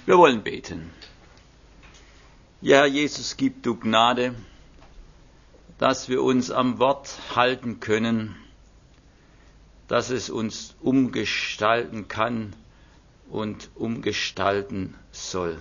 Wir wollen beten. Ja, Herr Jesus, gib du Gnade, dass wir uns am Wort halten können, dass es uns umgestalten kann und umgestalten soll.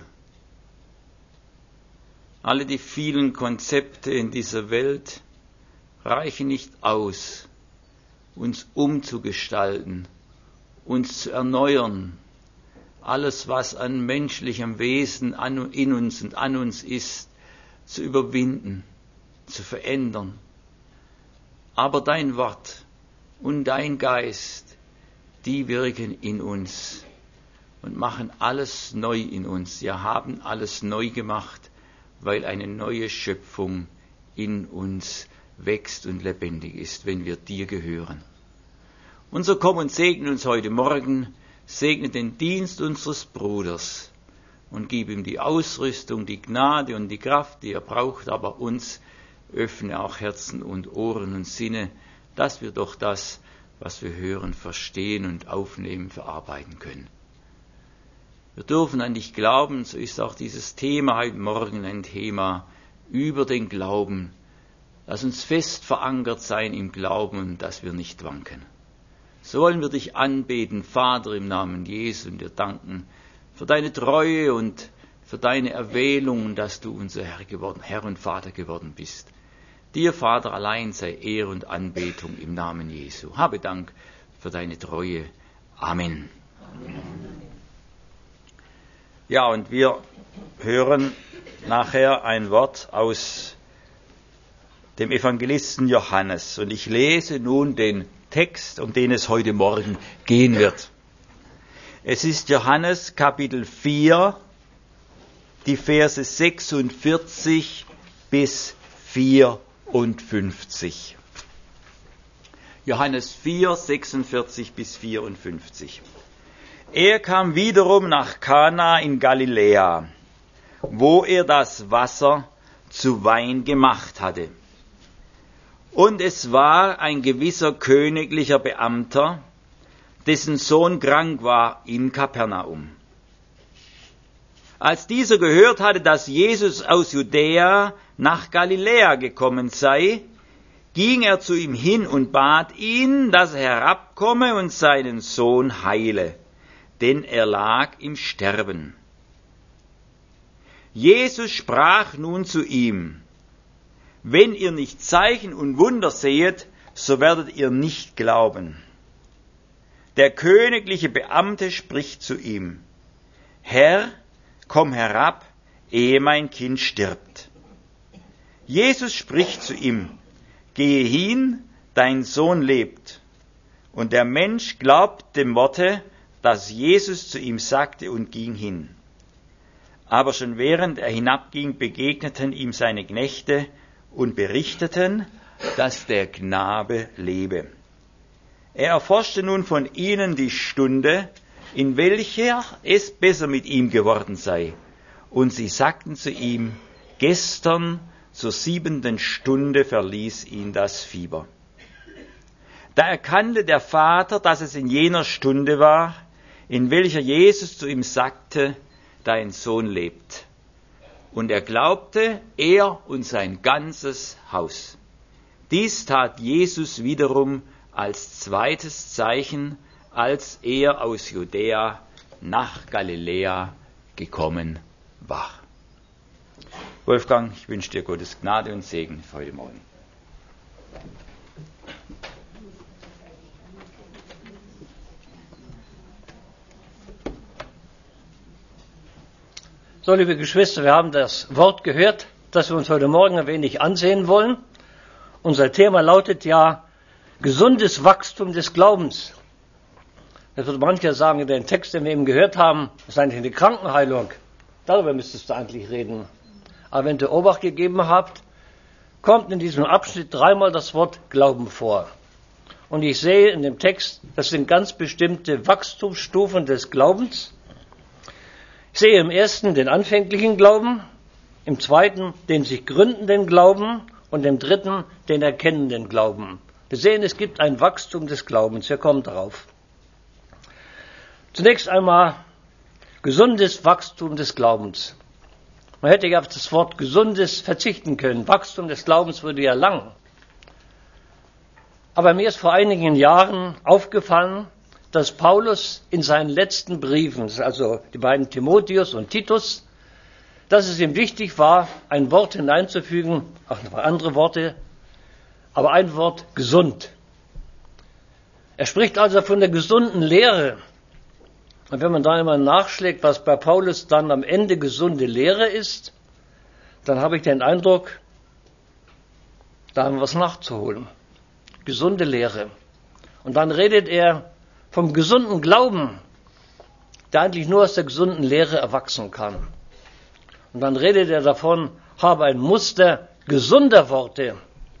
Alle die vielen Konzepte in dieser Welt reichen nicht aus, uns umzugestalten, uns zu erneuern. Alles, was an menschlichem Wesen in uns und an uns ist, zu überwinden, zu verändern. Aber dein Wort und dein Geist, die wirken in uns und machen alles neu in uns. Ja, haben alles neu gemacht, weil eine neue Schöpfung in uns wächst und lebendig ist, wenn wir dir gehören. Und so komm und segne uns heute Morgen, segne den Dienst unseres Bruders und gib ihm die Ausrüstung, die Gnade und die Kraft, die er braucht, aber uns öffne auch Herzen und Ohren und Sinne, dass wir doch das, was wir hören, verstehen und aufnehmen, verarbeiten können. Wir dürfen an dich glauben, so ist auch dieses Thema heute Morgen ein Thema über den Glauben. Lass uns fest verankert sein im Glauben und dass wir nicht wanken. So wollen wir dich anbeten, Vater, im Namen Jesu, und dir danken für deine Treue und für deine Erwählung, dass du unser Herr und Vater geworden bist. Dir, Vater, allein sei Ehre und Anbetung im Namen Jesu. Habe Dank für deine Treue. Amen. Ja, und wir hören nachher ein Wort aus dem Evangelisten Johannes. Und ich lese nun den Text, um den es heute Morgen gehen wird. Es ist Johannes Kapitel 4, die Verse 46 bis 54. Johannes 4, 46 bis 54. Er kam wiederum nach Kana in Galiläa, wo er das Wasser zu Wein gemacht hatte. Und es war ein gewisser königlicher Beamter, dessen Sohn krank war in Kapernaum. Als dieser gehört hatte, dass Jesus aus Judäa nach Galiläa gekommen sei, ging er zu ihm hin und bat ihn, dass er herabkomme und seinen Sohn heile, denn er lag im Sterben. Jesus sprach nun zu ihm: Wenn ihr nicht Zeichen und Wunder sehet, so werdet ihr nicht glauben. Der königliche Beamte spricht zu ihm: Herr, komm herab, ehe mein Kind stirbt. Jesus spricht zu ihm: Gehe hin, dein Sohn lebt. Und der Mensch glaubt dem Worte, das Jesus zu ihm sagte, und ging hin. Aber schon während er hinabging, begegneten ihm seine Knechte und berichteten, dass der Knabe lebe. Er erforschte nun von ihnen die Stunde, in welcher es besser mit ihm geworden sei. Und sie sagten zu ihm: Gestern zur 7. Stunde verließ ihn das Fieber. Da erkannte der Vater, dass es in jener Stunde war, in welcher Jesus zu ihm sagte: Dein Sohn lebt. Und er glaubte, er und sein ganzes Haus. Dies tat Jesus wiederum als zweites Zeichen, als er aus Judäa nach Galiläa gekommen war. Wolfgang, ich wünsche dir Gottes Gnade und Segen für heute Morgen. So, liebe Geschwister, wir haben das Wort gehört, das wir uns heute Morgen ein wenig ansehen wollen. Unser Thema lautet ja gesundes Wachstum des Glaubens. Jetzt wird mancher sagen, den Text, den wir eben gehört haben, ist eigentlich eine Krankenheilung. Darüber müsstest du eigentlich reden. Aber wenn ihr Obacht gegeben habt, kommt in diesem Abschnitt 3-mal das Wort Glauben vor. Und ich sehe in dem Text, das sind ganz bestimmte Wachstumsstufen des Glaubens. Ich sehe im ersten den anfänglichen Glauben, im zweiten den sich gründenden Glauben und im dritten den erkennenden Glauben. Wir sehen, es gibt ein Wachstum des Glaubens. Wir kommen darauf. Zunächst einmal Gesundes Wachstum des Glaubens. Man hätte ja auf das Wort Gesundes verzichten können. Wachstum des Glaubens würde ja lang. Aber mir ist vor einigen Jahren aufgefallen, dass Paulus in seinen letzten Briefen, also die beiden Timotheus und Titus, dass es ihm wichtig war, ein Wort hineinzufügen, auch noch andere Worte, aber ein Wort gesund. Er spricht also von der gesunden Lehre. Und wenn man da einmal nachschlägt, was bei Paulus dann am Ende gesunde Lehre ist, dann habe ich den Eindruck, da haben wir was nachzuholen. Gesunde Lehre. Und dann redet er vom gesunden Glauben, der eigentlich nur aus der gesunden Lehre erwachsen kann. Und dann redet er davon, habe ein Muster gesunder Worte.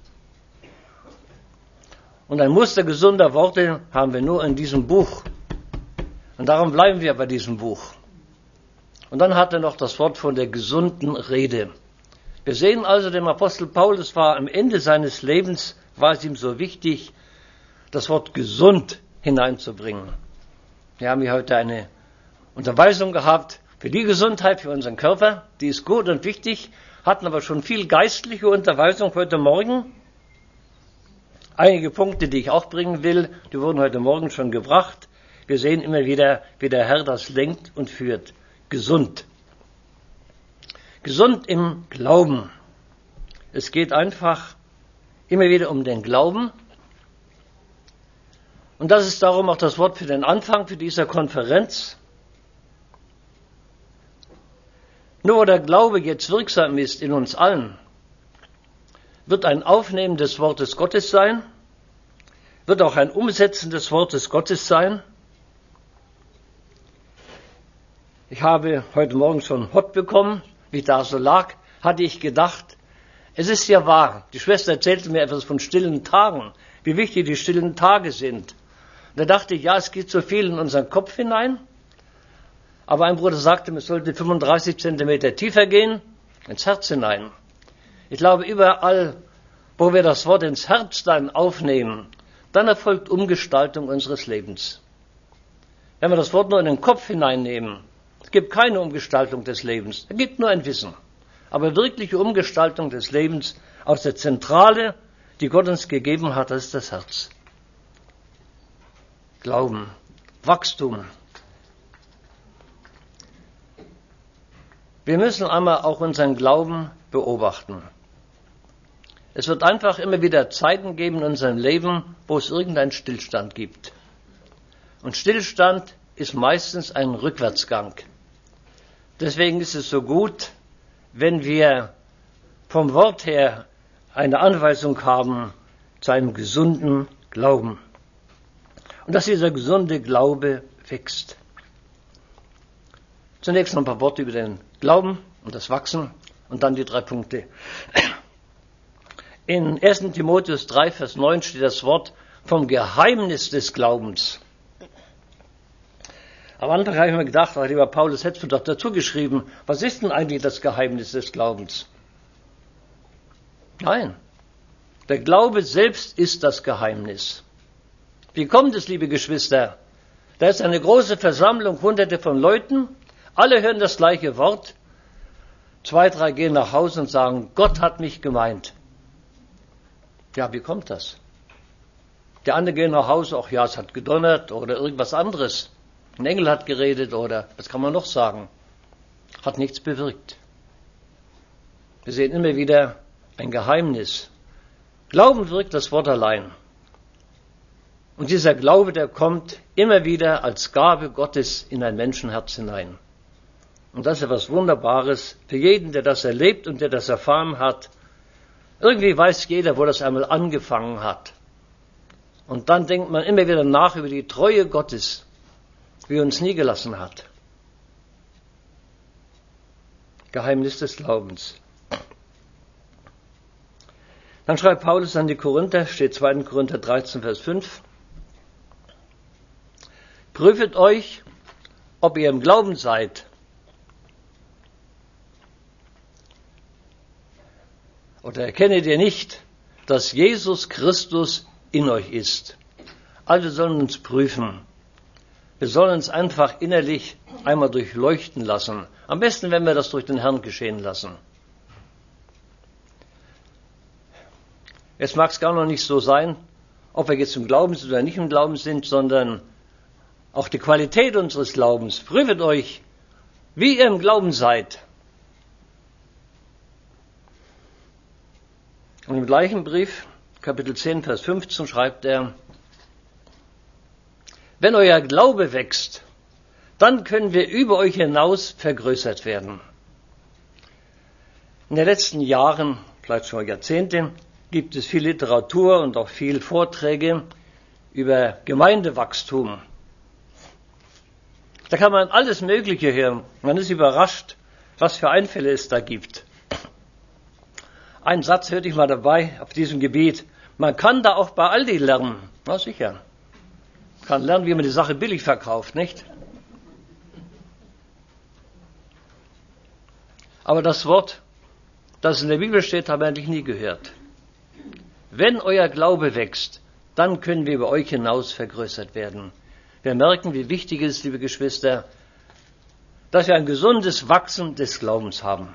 Und ein Muster gesunder Worte haben wir nur in diesem Buch. Und darum bleiben wir bei diesem Buch. Und dann hat er noch das Wort von der gesunden Rede. Wir sehen also, dem Apostel Paulus war am Ende seines Lebens, war es ihm so wichtig, das Wort gesund hineinzubringen. Wir haben hier heute eine Unterweisung gehabt für die Gesundheit, für unseren Körper. Die ist gut und wichtig, hatten aber schon viel geistliche Unterweisung heute Morgen. Einige Punkte, die ich auch bringen will, die wurden heute Morgen schon gebracht. Wir sehen immer wieder, wie der Herr das lenkt und führt. Gesund. Gesund im Glauben. Es geht einfach immer wieder um den Glauben. Und das ist darum auch das Wort für den Anfang, für diese Konferenz. Nur wo der Glaube jetzt wirksam ist in uns allen, wird ein Aufnehmen des Wortes Gottes sein, wird auch ein Umsetzen des Wortes Gottes sein. Ich habe heute Morgen schon Hott bekommen, wie ich da so lag, hatte ich gedacht, es ist ja wahr. Die Schwester erzählte mir etwas von stillen Tagen, wie wichtig die stillen Tage sind. Und da dachte ich, ja, es geht so viel in unseren Kopf hinein. Aber ein Bruder sagte, es sollte 35 Zentimeter tiefer gehen, ins Herz hinein. Ich glaube, überall, wo wir das Wort ins Herz dann aufnehmen, dann erfolgt Umgestaltung unseres Lebens. Wenn wir das Wort nur in den Kopf hineinnehmen, es gibt keine Umgestaltung des Lebens, es gibt nur ein Wissen. Aber wirkliche Umgestaltung des Lebens aus der Zentrale, die Gott uns gegeben hat, das ist das Herz. Glauben, Wachstum. Wir müssen einmal auch unseren Glauben beobachten. Es wird einfach immer wieder Zeiten geben in unserem Leben, wo es irgendeinen Stillstand gibt. Und Stillstand ist meistens ein Rückwärtsgang. Deswegen ist es so gut, wenn wir vom Wort her eine Anweisung haben zu einem gesunden Glauben. Und dass dieser gesunde Glaube wächst. Zunächst noch ein paar Worte über den Glauben und das Wachsen und dann die 3 Punkte. In 1. Timotheus 3, Vers 9 steht das Wort vom Geheimnis des Glaubens. Am Anfang habe ich mir gedacht, lieber Paulus, hättest du doch dazu geschrieben, was ist denn eigentlich das Geheimnis des Glaubens? Nein, der Glaube selbst ist das Geheimnis. Wie kommt es, liebe Geschwister? Da ist eine große Versammlung, Hunderte von Leuten, alle hören das gleiche Wort. 2, 3 gehen nach Hause und sagen, Gott hat mich gemeint. Ja, wie kommt das? Die anderen gehen nach Hause, ach ja, es hat gedonnert oder irgendwas anderes. Ein Engel hat geredet oder, was kann man noch sagen? Hat nichts bewirkt. Wir sehen immer wieder ein Geheimnis. Glauben wirkt das Wort allein. Und dieser Glaube, der kommt immer wieder als Gabe Gottes in ein Menschenherz hinein. Und das ist etwas Wunderbares für jeden, der das erlebt und der das erfahren hat. Irgendwie weiß jeder, wo das einmal angefangen hat. Und dann denkt man immer wieder nach über die Treue Gottes, wie er uns nie gelassen hat. Geheimnis des Glaubens. Dann schreibt Paulus an die Korinther, steht 2. Korinther 13, Vers 5. Prüfet euch, ob ihr im Glauben seid. Oder erkennet ihr nicht, dass Jesus Christus in euch ist? Also sollen uns prüfen. Wir sollen uns einfach innerlich einmal durchleuchten lassen. Am besten, wenn wir das durch den Herrn geschehen lassen. Es mag es gar noch nicht so sein, ob wir jetzt im Glauben sind oder nicht im Glauben sind, sondern auch die Qualität unseres Glaubens. Prüft euch, wie ihr im Glauben seid. Und im gleichen Brief, Kapitel 10, Vers 15, schreibt er, wenn euer Glaube wächst, dann können wir über euch hinaus vergrößert werden. In den letzten Jahren, vielleicht schon Jahrzehnte, gibt es viel Literatur und auch viel Vorträge über Gemeindewachstum. Da kann man alles Mögliche hören. Man ist überrascht, was für Einfälle es da gibt. Einen Satz hörte ich mal dabei auf diesem Gebiet. Man kann da auch bei Aldi lernen. Na sicher. Man kann lernen, wie man die Sache billig verkauft, nicht? Aber das Wort, das in der Bibel steht, haben wir eigentlich nie gehört. Wenn euer Glaube wächst, dann können wir über euch hinaus vergrößert werden. Wir merken, wie wichtig es ist, liebe Geschwister, dass wir ein gesundes Wachsen des Glaubens haben.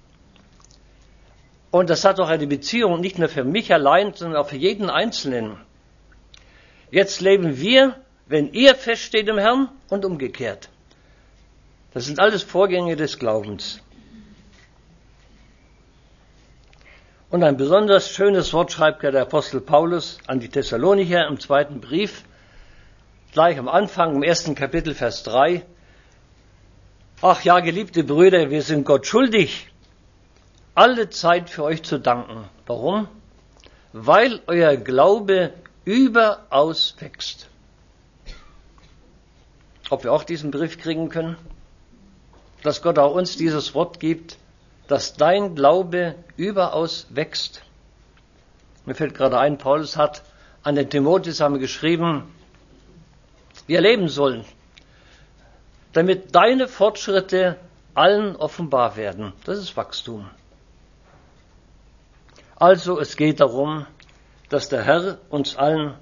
Und das hat auch eine Beziehung nicht nur für mich allein, sondern auch für jeden Einzelnen. Jetzt leben wir, wenn ihr feststeht im Herrn und umgekehrt. Das sind alles Vorgänge des Glaubens. Und ein besonders schönes Wort schreibt der Apostel Paulus an die Thessalonicher im 2. Brief, gleich am Anfang, im 1. Kapitel, Vers 3. Ach ja, geliebte Brüder, wir sind Gott schuldig, alle Zeit für euch zu danken. Warum? Weil euer Glaube überaus wächst. Ob wir auch diesen Brief kriegen können? Dass Gott auch uns dieses Wort gibt, dass dein Glaube überaus wächst. Mir fällt gerade ein, Paulus hat an den Timotheus geschrieben, wie er leben sollen, damit deine Fortschritte allen offenbar werden. Das ist Wachstum. Also es geht darum, dass der Herr uns allen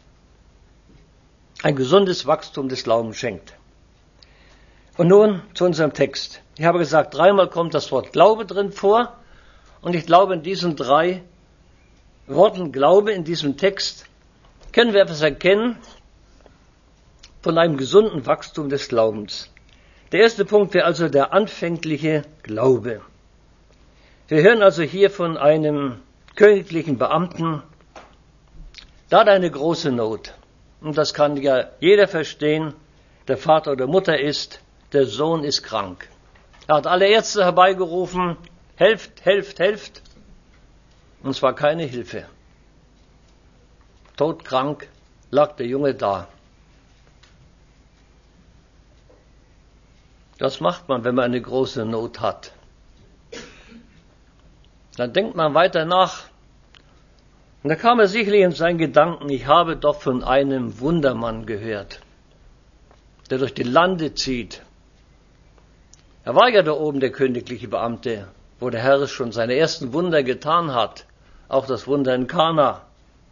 ein gesundes Wachstum des Glaubens schenkt. Und nun zu unserem Text. Ich habe gesagt, 3-mal kommt das Wort Glaube drin vor. Und ich glaube, in diesen 3 Worten Glaube, in diesem Text, können wir etwas erkennen von einem gesunden Wachstum des Glaubens. Der erste Punkt wäre also der anfängliche Glaube. Wir hören also hier von einem königlichen Beamten, da hat eine große Not. Und das kann ja jeder verstehen, der Vater oder Mutter ist, der Sohn ist krank. Er hat alle Ärzte herbeigerufen, helft, helft, helft. Und es war keine Hilfe. Todkrank lag der Junge da. Das macht man, wenn man eine große Not hat. Dann denkt man weiter nach. Und da kam er sicherlich in seinen Gedanken, ich habe doch von einem Wundermann gehört, der durch die Lande zieht. Er war ja da oben der königliche Beamte, wo der Herr schon seine ersten Wunder getan hat, auch das Wunder in Kana.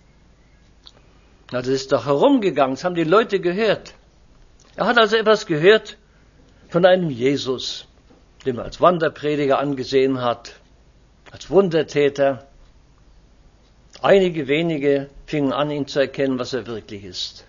Das ist doch herumgegangen, das haben die Leute gehört. Er hat also etwas gehört von einem Jesus, den man als Wanderprediger angesehen hat, als Wundertäter. Einige wenige fingen an, ihn zu erkennen, was er wirklich ist.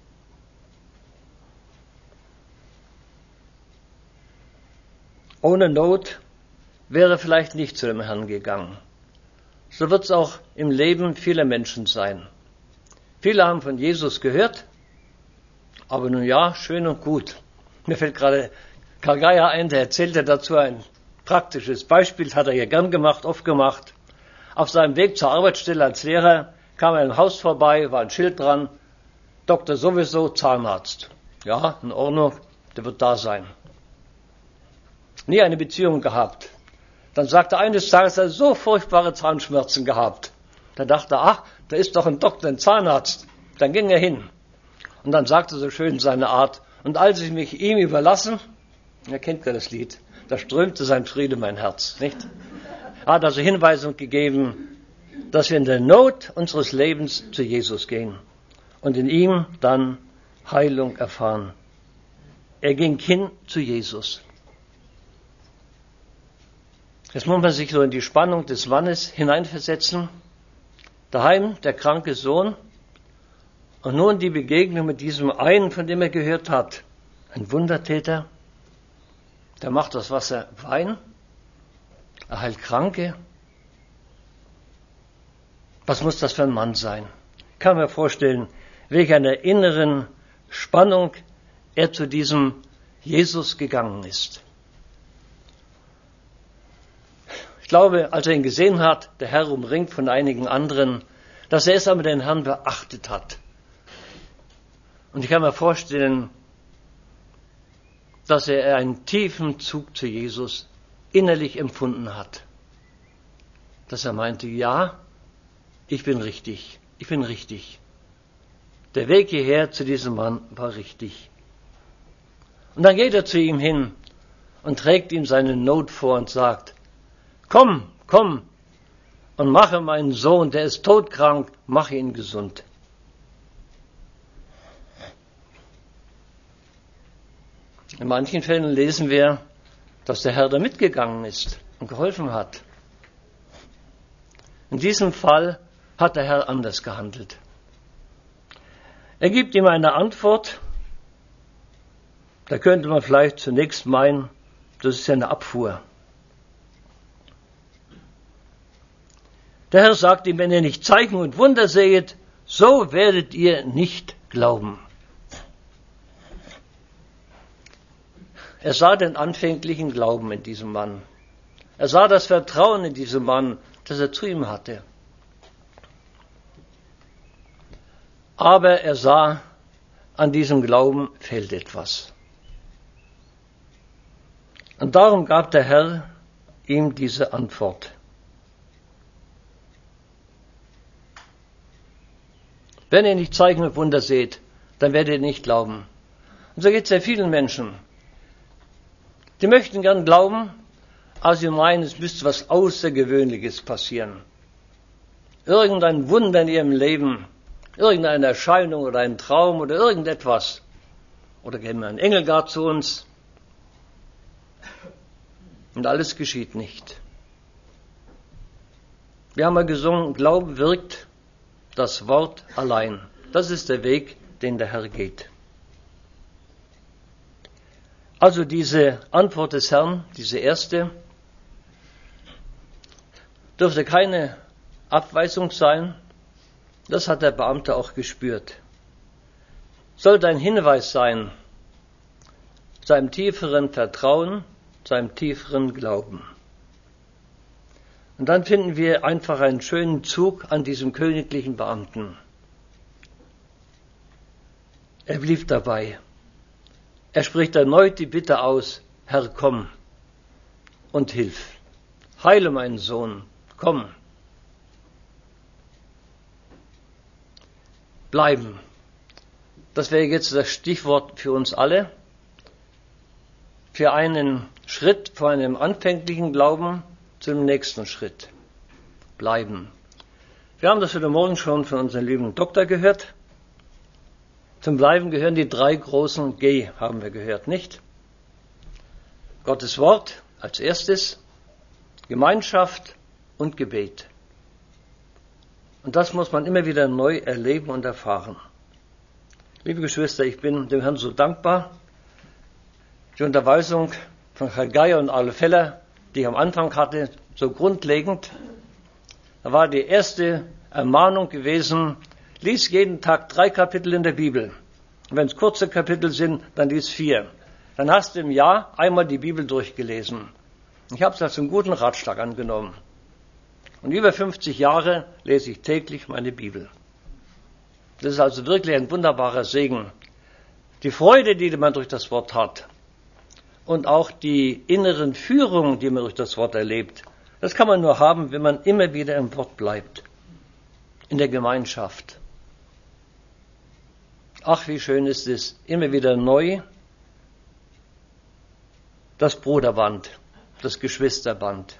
Ohne Not wäre vielleicht nicht zu dem Herrn gegangen. So wird es auch im Leben vieler Menschen sein. Viele haben von Jesus gehört, aber nun ja, schön und gut. Mir fällt gerade Karl Geier ein, der erzählte dazu ein praktisches Beispiel, das hat er ja gern gemacht, oft gemacht. Auf seinem Weg zur Arbeitsstelle als Lehrer kam er im Haus vorbei, war ein Schild dran, Doktor sowieso, Zahnarzt. Ja, in Ordnung, der wird da sein. Nie eine Beziehung gehabt. Dann sagte er eines Tages, er hat so furchtbare Zahnschmerzen gehabt. Da dachte er, ach, da ist doch ein Doktor, ein Zahnarzt. Dann ging er hin. Und dann sagte er so schön seine Art, und als ich mich ihm überlassen, er kennt ja das Lied, da strömte sein Friede mein Herz, nicht? Er hat also Hinweisung gegeben, dass wir in der Not unseres Lebens zu Jesus gehen und in ihm dann Heilung erfahren. er ging hin zu Jesus. Jetzt muss man sich so in die Spannung des Mannes hineinversetzen. Daheim der kranke Sohn und nun die Begegnung mit diesem einen, von dem er gehört hat. Ein Wundertäter, der macht aus Wasser Wein, er heilt Kranke. Was muss das für ein Mann sein? Ich kann mir vorstellen, welch einer inneren Spannung er zu diesem Jesus gegangen ist. Ich glaube, als er ihn gesehen hat, der Herr umringt von einigen anderen, dass er es aber den Herrn beachtet hat. Und ich kann mir vorstellen, dass er einen tiefen Zug zu Jesus innerlich empfunden hat. Dass er meinte, ja, ich bin richtig. Der Weg hierher zu diesem Mann war richtig. Und dann geht er zu ihm hin und trägt ihm seine Not vor und sagt, komm und mache meinen Sohn, der ist todkrank, mache ihn gesund. In manchen Fällen lesen wir, dass der Herr da mitgegangen ist und geholfen hat. In diesem Fall hat der Herr anders gehandelt. Er gibt ihm eine Antwort, da könnte man vielleicht zunächst meinen, das ist ja eine Abfuhr. Der Herr sagt ihm, wenn ihr nicht Zeichen und Wunder sehet, so werdet ihr nicht glauben. Er sah den anfänglichen Glauben in diesem Mann. Er sah das Vertrauen in diesem Mann, das er zu ihm hatte. Aber er sah, an diesem Glauben fehlt etwas. Und darum gab der Herr ihm diese Antwort. Wenn ihr nicht Zeichen und Wunder seht, dann werdet ihr nicht glauben. Und so geht es sehr vielen Menschen. Die möchten gern glauben, aber sie meinen, es müsste was Außergewöhnliches passieren. Irgendein Wunder in ihrem Leben, irgendeine Erscheinung oder ein Traum oder irgendetwas. Oder käme ein Engel gar zu uns. Und alles geschieht nicht. Wir haben mal gesungen, Glaube wirkt, das Wort allein. Das ist der Weg, den der Herr geht. Also diese Antwort des Herrn, diese erste, dürfte keine Abweisung sein. Das hat der Beamte auch gespürt. Sollte ein Hinweis sein, seinem tieferen Vertrauen, seinem tieferen Glauben. Und dann finden wir einfach einen schönen Zug an diesem königlichen Beamten. Er blieb dabei. Er spricht erneut die Bitte aus, Herr, komm und hilf. Heile meinen Sohn, komm. Bleiben. Das wäre jetzt das Stichwort für uns alle. Für einen Schritt von einem anfänglichen Glauben zum nächsten Schritt. Bleiben. Wir haben das heute Morgen schon von unserem lieben Doktor gehört. Zum Bleiben gehören die 3 großen G, haben wir gehört, nicht? Gottes Wort als erstes, Gemeinschaft und Gebet. Und das muss man immer wieder neu erleben und erfahren. Liebe Geschwister, ich bin dem Herrn so dankbar. Die Unterweisung von Herrn Geier und Arle Feller, die ich am Anfang hatte, so grundlegend. Da war die erste Ermahnung gewesen, lies jeden Tag 3 Kapitel in der Bibel. Und wenn es kurze Kapitel sind, dann lies 4. Dann hast du im Jahr einmal die Bibel durchgelesen. Ich habe es als einen guten Ratschlag angenommen. Und über 50 Jahre lese ich täglich meine Bibel. Das ist also wirklich ein wunderbarer Segen. Die Freude, die man durch das Wort hat und auch die inneren Führungen, die man durch das Wort erlebt, das kann man nur haben, wenn man immer wieder im Wort bleibt, in der Gemeinschaft. Ach, wie schön ist es, immer wieder neu das Bruderband, das Geschwisterband.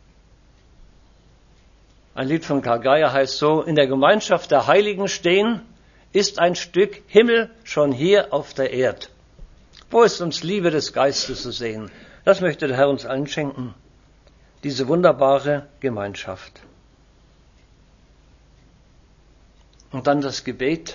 Ein Lied von Karl Geier heißt so, in der Gemeinschaft der Heiligen stehen, ist ein Stück Himmel schon hier auf der Erd. Wo ist uns Liebe des Geistes zu sehen? Das möchte der Herr uns allen schenken. Diese wunderbare Gemeinschaft. Und dann das Gebet.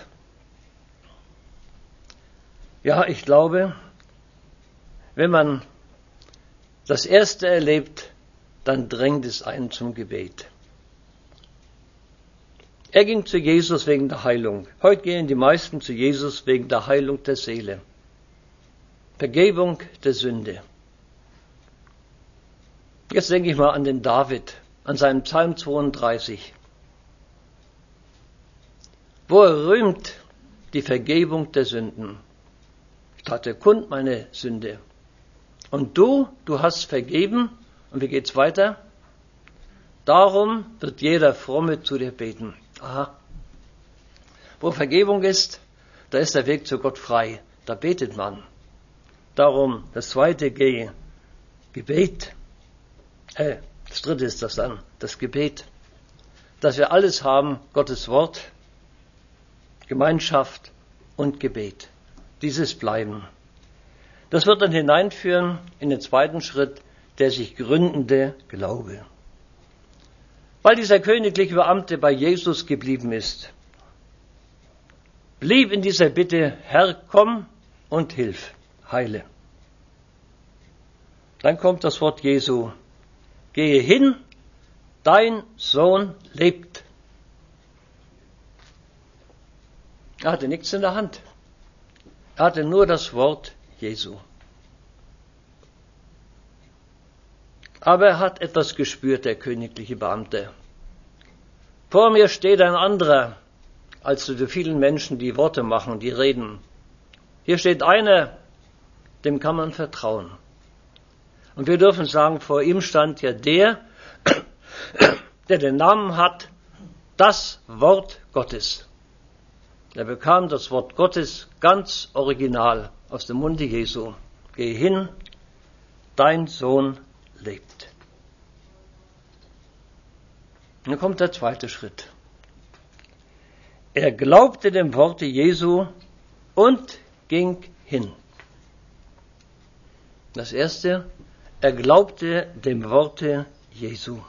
Ja, ich glaube, wenn man das Erste erlebt, dann drängt es einen zum Gebet. Er ging zu Jesus wegen der Heilung. Heute gehen die meisten zu Jesus wegen der Heilung der Seele. Vergebung der Sünde. Jetzt denke ich mal an den David, an seinen Psalm 32, wo er rühmt die Vergebung der Sünden. Ich tat dir kund meine Sünde. Und du hast vergeben. Und wie geht's weiter? Darum wird jeder Fromme zu dir beten. Aha. Wo Vergebung ist, da ist der Weg zu Gott frei. Da betet man. Darum das zweite G, Gebet. Das dritte ist das dann, das Gebet. Dass wir alles haben, Gottes Wort, Gemeinschaft und Gebet. Dieses bleiben. Das wird dann hineinführen in den zweiten Schritt, der sich gründende Glaube. Weil dieser königliche Beamte bei Jesus geblieben ist, blieb in dieser Bitte, Herr, komm und hilf, heile. Dann kommt das Wort Jesu, gehe hin, dein Sohn lebt. Er hatte nichts in der Hand. Er hatte nur das Wort Jesu. Aber er hat etwas gespürt, der königliche Beamte. Vor mir steht ein anderer, als zu den vielen Menschen, die Worte machen, die reden. Hier steht einer, dem kann man vertrauen. Und wir dürfen sagen, vor ihm stand ja der den Namen hat, das Wort Gottes. Er bekam das Wort Gottes ganz original aus dem Munde Jesu. Geh hin, dein Sohn lebt. Und dann kommt der zweite Schritt. Er glaubte dem Worte Jesu und ging hin. Das erste, er glaubte dem Worte Jesu.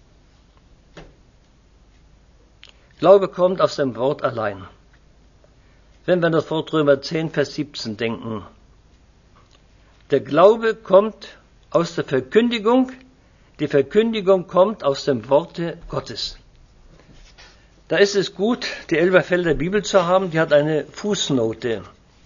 Glaube kommt aus dem Wort allein. Wenn wir an das Wort Römer 10, Vers 17 denken. Der Glaube kommt aus der Verkündigung, die Verkündigung kommt aus dem Worte Gottes. Da ist es gut, die Elberfelder Bibel zu haben, die hat eine Fußnote.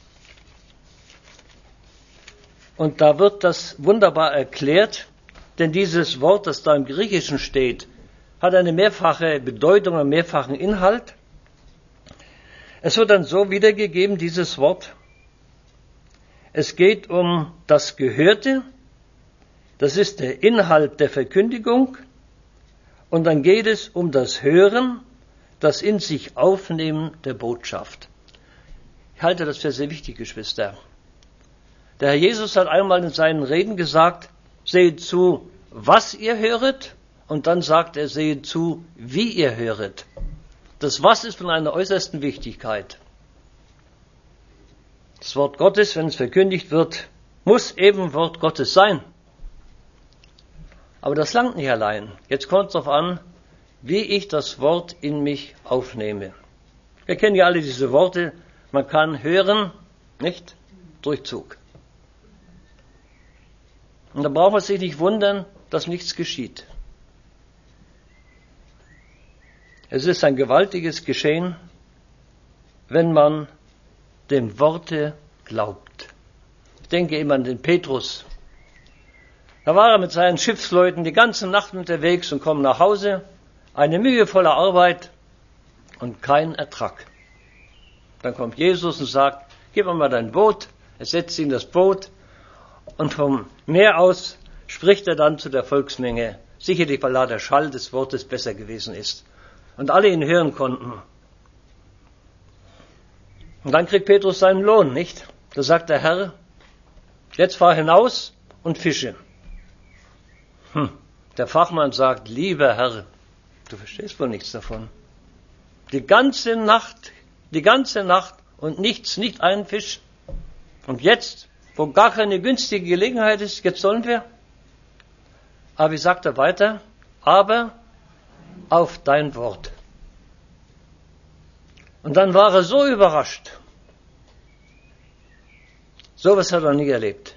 Und da wird das wunderbar erklärt, denn dieses Wort, das da im Griechischen steht, hat eine mehrfache Bedeutung, einen mehrfachen Inhalt. Es wird dann so wiedergegeben, dieses Wort. Es geht um das Gehörte, das ist der Inhalt der Verkündigung, und dann geht es um das Hören, das in sich Aufnehmen der Botschaft. Ich halte das für sehr wichtig, Geschwister. Der Herr Jesus hat einmal in seinen Reden gesagt, seht zu, was ihr höret, und dann sagt er, seht zu, wie ihr höret. Das Was ist von einer äußersten Wichtigkeit. Das Wort Gottes, wenn es verkündigt wird, muss eben Wort Gottes sein. Aber das langt nicht allein. Jetzt kommt es darauf an, wie ich das Wort in mich aufnehme. Wir kennen ja alle diese Worte. Man kann hören, nicht? Durchzug. Und da braucht man sich nicht wundern, dass nichts geschieht. Es ist ein gewaltiges Geschehen, wenn man dem Worte glaubt. Ich denke immer an den Petrus. Da war er mit seinen Schiffsleuten die ganze Nacht unterwegs und kommt nach Hause. Eine mühevolle Arbeit und kein Ertrag. Dann kommt Jesus und sagt, gib mir mal dein Boot. Er setzt ihn in das Boot und vom Meer aus spricht er dann zu der Volksmenge. Sicherlich, weil da der Schall des Wortes besser gewesen ist. Und alle ihn hören konnten. Und dann kriegt Petrus seinen Lohn, nicht? Da sagt der Herr, jetzt fahr hinaus und fische. Der Fachmann sagt, lieber Herr, du verstehst wohl nichts davon. Die ganze Nacht und nichts, nicht ein Fisch. Und jetzt wo gar keine günstige Gelegenheit ist, jetzt sollen wir. Aber wie sagt er weiter? Aber auf dein Wort. Und dann war er so überrascht. Sowas hat er nie erlebt.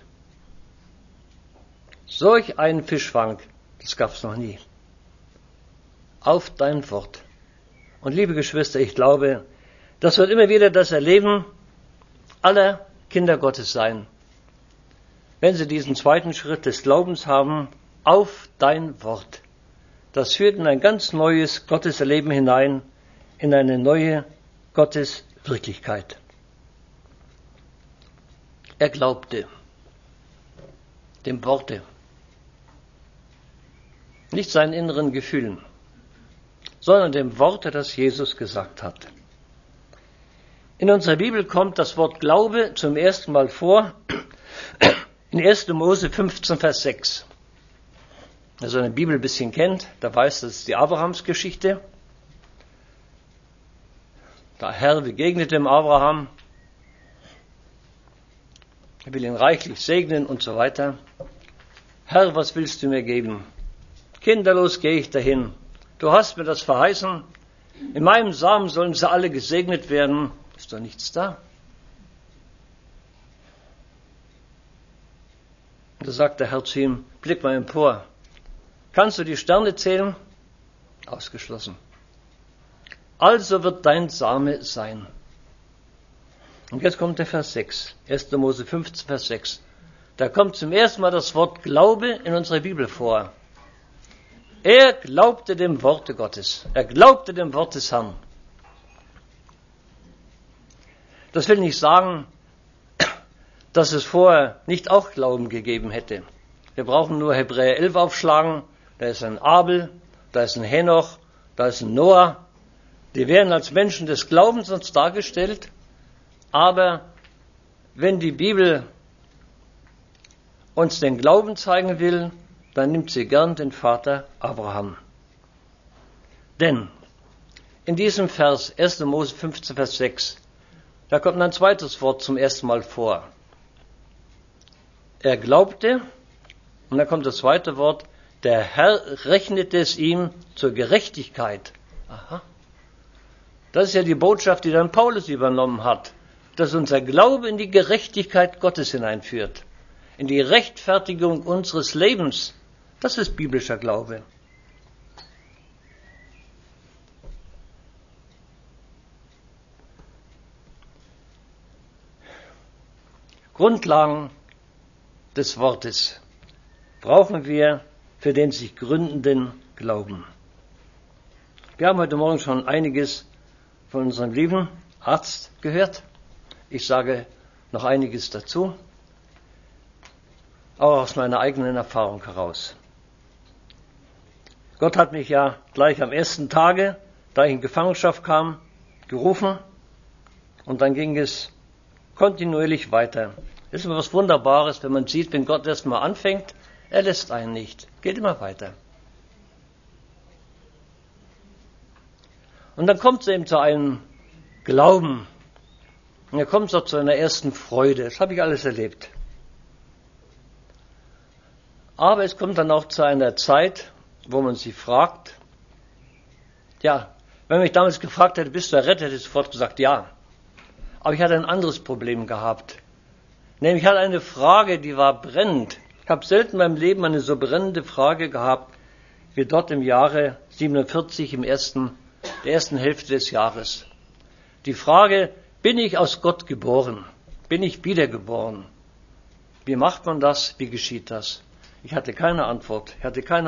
Solch einen Fischfang, das gab es noch nie. Auf dein Wort. Und liebe Geschwister, ich glaube, das wird immer wieder das Erleben aller Kinder Gottes sein. Wenn sie diesen zweiten Schritt des Glaubens haben, auf dein Wort. Das führt in ein ganz neues Gotteserleben hinein, in eine neue Gotteswirklichkeit. Er glaubte dem Worte, nicht seinen inneren Gefühlen, sondern dem Worte, das Jesus gesagt hat. In unserer Bibel kommt das Wort Glaube zum ersten Mal vor, in 1. Mose 15, Vers 6. Wer so eine Bibel ein bisschen kennt, der weiß, das ist die Abrahamsgeschichte. Der Herr begegnet dem Abraham, er will ihn reichlich segnen und so weiter. Herr, was willst du mir geben? Kinderlos gehe ich dahin. Du hast mir das verheißen. In meinem Samen sollen sie alle gesegnet werden. Ist doch nichts da. Und da sagt der Herr zu ihm, blick mal empor. Kannst du die Sterne zählen? Ausgeschlossen. Also wird dein Same sein. Und jetzt kommt der Vers 6. 1. Mose 15, Vers 6. Da kommt zum ersten Mal das Wort Glaube in unserer Bibel vor. Er glaubte dem Worte Gottes. Er glaubte dem Wort des Herrn. Das will nicht sagen, dass es vorher nicht auch Glauben gegeben hätte. Wir brauchen nur Hebräer 11 aufschlagen. Da ist ein Abel, da ist ein Henoch, da ist ein Noah. Die werden als Menschen des Glaubens uns dargestellt. Aber wenn die Bibel uns den Glauben zeigen will, dann nimmt sie gern den Vater Abraham. Denn in diesem Vers, 1. Mose 15, Vers 6, da kommt ein zweites Wort zum ersten Mal vor. Er glaubte, und dann kommt das zweite Wort, der Herr rechnete es ihm zur Gerechtigkeit. Aha. Das ist ja die Botschaft, die dann Paulus übernommen hat, dass unser Glaube in die Gerechtigkeit Gottes hineinführt, in die Rechtfertigung unseres Lebens. Das ist biblischer Glaube. Grundlagen des Wortes brauchen wir für den sich gründenden Glauben. Wir haben heute Morgen schon einiges von unserem lieben Arzt gehört. Ich sage noch einiges dazu, auch aus meiner eigenen Erfahrung heraus. Gott hat mich ja gleich am ersten Tage, da ich in Gefangenschaft kam, gerufen und dann ging es kontinuierlich weiter. Das ist immer was Wunderbares, wenn man sieht, wenn Gott erst mal anfängt, er lässt einen nicht, geht immer weiter. Und dann kommt es eben zu einem Glauben. Und dann kommt es auch zu einer ersten Freude. Das habe ich alles erlebt. Aber es kommt dann auch zu einer Zeit, wo man sich fragt, ja, wenn man mich damals gefragt hätte, bist du errettet, hätte ich sofort gesagt, ja. Aber ich hatte ein anderes Problem gehabt. Nämlich ich hatte eine Frage, die war brennend. Ich habe selten in meinem Leben eine so brennende Frage gehabt, wie dort im Jahre 47, der ersten Hälfte des Jahres. Die Frage, bin ich aus Gott geboren? Bin ich wiedergeboren? Wie macht man das? Wie geschieht das? Ich hatte keine Antwort.